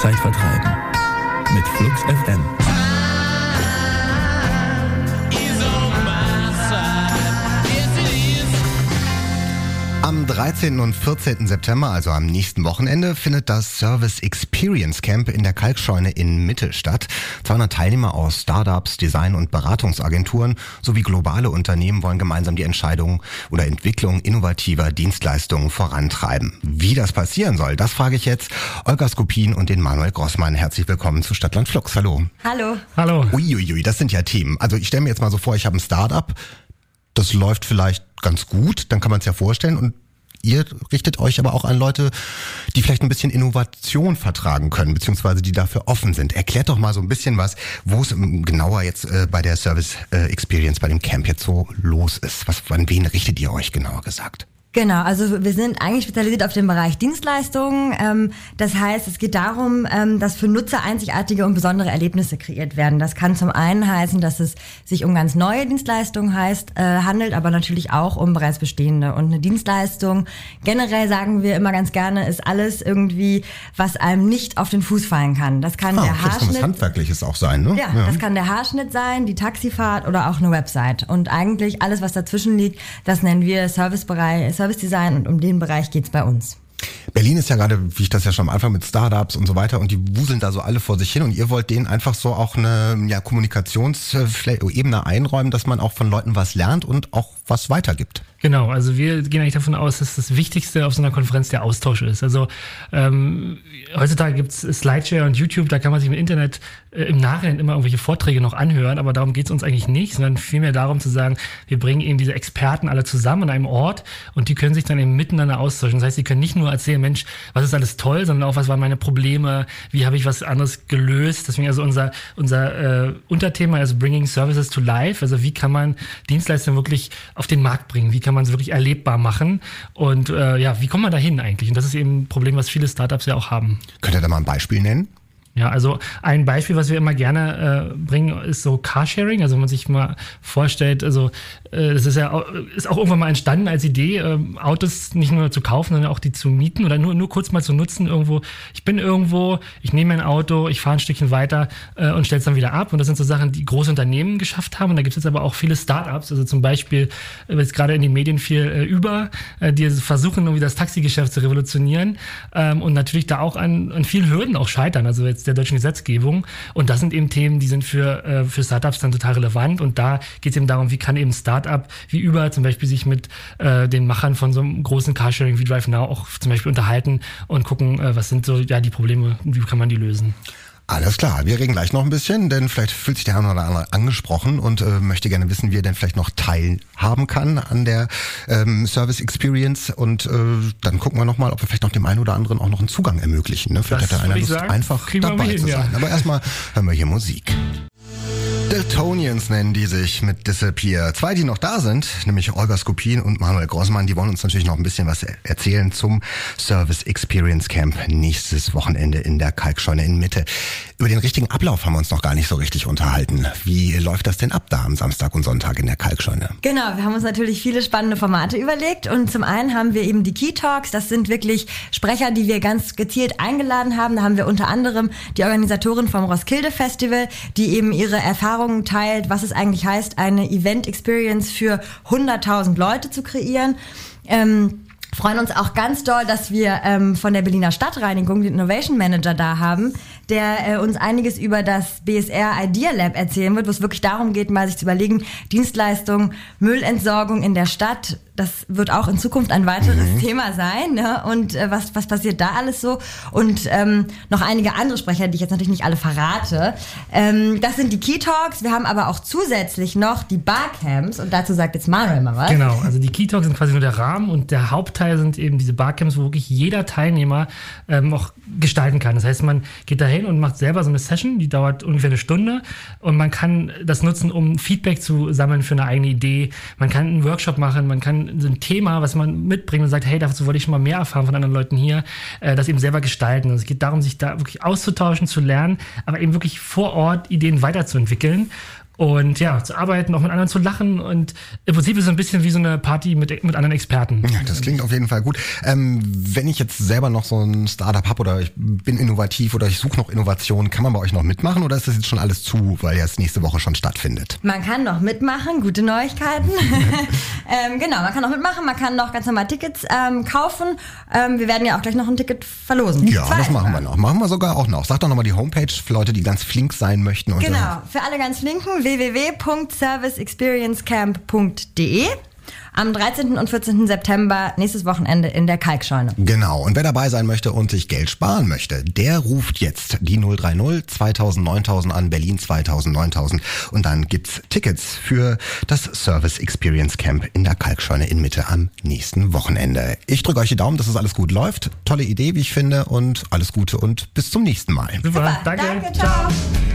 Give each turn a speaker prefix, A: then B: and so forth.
A: Zeit vertreiben. Mit Flux FM.
B: Am 13. und 14. September, also am nächsten Wochenende, findet das Service Experience Camp in der Kalkscheune in Mitte statt. 200 Teilnehmer aus Startups, Design- und Beratungsagenturen sowie globale Unternehmen wollen gemeinsam die Entscheidung oder Entwicklung innovativer Dienstleistungen vorantreiben. Wie das passieren soll, das frage ich jetzt Olga Skopin und den Manuel Grossmann. Herzlich willkommen zu Stadtland Flux. Hallo.
C: Hallo.
D: Hallo.
B: Uiuiui, das sind ja Themen. Also ich stelle mir jetzt mal so vor, ich habe ein Startup, das läuft vielleicht ganz gut, dann kann man es ja vorstellen, und ihr richtet euch aber auch an Leute, die vielleicht ein bisschen Innovation vertragen können, beziehungsweise die dafür offen sind. Erklärt doch mal so ein bisschen was, wo es genauer jetzt bei der Service Experience, bei dem Camp jetzt so los ist. An wen richtet ihr euch, genauer gesagt?
C: Genau, also wir sind eigentlich spezialisiert auf den Bereich Dienstleistungen. Das heißt, es geht darum, dass für Nutzer einzigartige und besondere Erlebnisse kreiert werden. Das kann zum einen heißen, dass es sich um ganz neue Dienstleistungen handelt, aber natürlich auch um bereits bestehende. Und eine Dienstleistung, generell sagen wir immer ganz gerne, ist alles irgendwie, was einem nicht auf den Fuß fallen kann. Das kann der Haarschnitt.
B: Was Handwerkliches auch sein, ne?
C: Ja, das kann der Haarschnitt sein, die Taxifahrt oder auch eine Website. Und eigentlich alles, was dazwischen liegt, das nennen wir Servicebereich, Service-Design, und um den Bereich geht's bei uns.
B: Berlin ist ja gerade, wie ich das ja schon am Anfang mit Startups und so weiter, und die wuseln da so alle vor sich hin, und ihr wollt denen einfach so auch eine Kommunikationsebene einräumen, dass man auch von Leuten was lernt und auch was weitergibt.
D: Genau, also wir gehen eigentlich davon aus, dass das Wichtigste auf so einer Konferenz der Austausch ist. Also heutzutage gibt's Slideshare und YouTube, da kann man sich im Internet im Nachhinein immer irgendwelche Vorträge noch anhören, aber darum geht's uns eigentlich nicht, sondern vielmehr darum zu sagen, wir bringen eben diese Experten alle zusammen an einem Ort, und die können sich dann eben miteinander austauschen. Das heißt, sie können nicht nur erzählen, Mensch, was ist alles toll, sondern auch, was waren meine Probleme, wie habe ich was anderes gelöst. Deswegen also unser Unterthema ist Bringing Services to Life, also wie kann man Dienstleistungen wirklich auf den Markt bringen, wie kann man sie wirklich erlebbar machen, und wie kommt man dahin eigentlich? Und das ist eben ein Problem, was viele Startups ja auch haben.
B: Könnt ihr da mal ein Beispiel nennen?
D: Ja, also ein Beispiel, was wir immer gerne bringen, ist so Carsharing. Also wenn man sich mal vorstellt, also das ist auch irgendwann mal entstanden als Idee, Autos nicht nur zu kaufen, sondern auch die zu mieten oder nur kurz mal zu nutzen irgendwo. Ich bin irgendwo, ich nehme mein Auto, ich fahre ein Stückchen weiter und stelle es dann wieder ab. Und das sind so Sachen, die große Unternehmen geschafft haben. Und da gibt es jetzt aber auch viele Startups, also zum Beispiel jetzt gerade in den Medien viel Uber, die versuchen irgendwie das Taxigeschäft zu revolutionieren und natürlich da auch an vielen Hürden auch scheitern. Also jetzt der deutschen Gesetzgebung. Und das sind eben Themen, die sind für Startups dann total relevant. Und da geht es eben darum, wie kann eben ein Startup wie Uber zum Beispiel sich mit den Machern von so einem großen Carsharing wie DriveNow auch zum Beispiel unterhalten und gucken, was sind so die Probleme und wie kann man die lösen.
B: Alles klar, wir reden gleich noch ein bisschen, denn vielleicht fühlt sich der eine oder andere angesprochen und möchte gerne wissen, wie er denn vielleicht noch teilhaben kann an der Service Experience, und dann gucken wir nochmal, ob wir vielleicht noch dem einen oder anderen auch noch einen Zugang ermöglichen. Ne? Vielleicht hat einer Lust, einfach dabei zu sein. Aber erstmal hören wir hier Musik. Deltonians nennen die sich mit Disappear. Zwei, die noch da sind, nämlich Olga Skopin und Manuel Grossmann, die wollen uns natürlich noch ein bisschen was erzählen zum Service Experience Camp nächstes Wochenende in der Kalkscheune in Mitte. Über den richtigen Ablauf haben wir uns noch gar nicht so richtig unterhalten. Wie läuft das denn ab da am Samstag und Sonntag in der Kalkscheune?
C: Genau, wir haben uns natürlich viele spannende Formate überlegt, und zum einen haben wir eben die Key Talks. Das sind wirklich Sprecher, die wir ganz gezielt eingeladen haben. Da haben wir unter anderem die Organisatorin vom Roskilde Festival, die eben ihre Erfahrungen teilt, was es eigentlich heißt, eine Event-Experience für 100.000 Leute zu kreieren. Freuen uns auch ganz doll, dass wir von der Berliner Stadtreinigung den Innovation Manager da haben, der uns einiges über das BSR Idea Lab erzählen wird, wo es wirklich darum geht, mal sich zu überlegen, Dienstleistungen, Müllentsorgung in der Stadt, das wird auch in Zukunft ein weiteres Thema sein, ne? Und was passiert da alles so? Und noch einige andere Sprecher, die ich jetzt natürlich nicht alle verrate. Das sind die Key Talks. Wir haben aber auch zusätzlich noch die Barcamps, und dazu sagt jetzt Manuel mal was.
D: Genau, also die Key Talks sind quasi nur der Rahmen, und der Hauptteil sind eben diese Barcamps, wo wirklich jeder Teilnehmer auch gestalten kann. Das heißt, man geht dahin und macht selber so eine Session, die dauert ungefähr eine Stunde, und man kann das nutzen, um Feedback zu sammeln für eine eigene Idee. Man kann einen Workshop machen, man kann so ein Thema, was man mitbringt und sagt, hey, dazu wollte ich schon mal mehr erfahren von anderen Leuten hier, das eben selber gestalten. Und es geht darum, sich da wirklich auszutauschen, zu lernen, aber eben wirklich vor Ort Ideen weiterzuentwickeln. und ja, zu arbeiten, auch mit anderen zu lachen und im Prinzip ist es ein bisschen wie so eine Party mit anderen Experten.
B: Ja, das klingt auf jeden Fall gut. Wenn ich jetzt selber noch so ein Startup habe oder ich bin innovativ oder ich suche noch Innovationen, kann man bei euch noch mitmachen oder ist das jetzt schon alles zu, weil ja es nächste Woche schon stattfindet?
C: Man kann noch mitmachen, gute Neuigkeiten. Genau, man kann noch mitmachen, man kann noch ganz normal Tickets kaufen. Wir werden ja auch gleich noch ein Ticket verlosen.
B: Ja, das machen wir noch. Machen wir sogar auch noch. Sag doch nochmal die Homepage für Leute, die ganz flink sein möchten. Und
C: genau, für alle ganz Flinken, www.serviceexperiencecamp.de. Am 13. und 14. September, nächstes Wochenende in der Kalkscheune.
B: Genau, und wer dabei sein möchte und sich Geld sparen möchte, der ruft jetzt die 030 2000 9000 an, Berlin 2000 9000 und dann gibt's Tickets für das Service Experience Camp in der Kalkscheune in Mitte am nächsten Wochenende. Ich drücke euch die Daumen, dass es alles gut läuft. Tolle Idee, wie ich finde, und alles Gute und bis zum nächsten Mal.
D: Super, danke.
C: Ciao.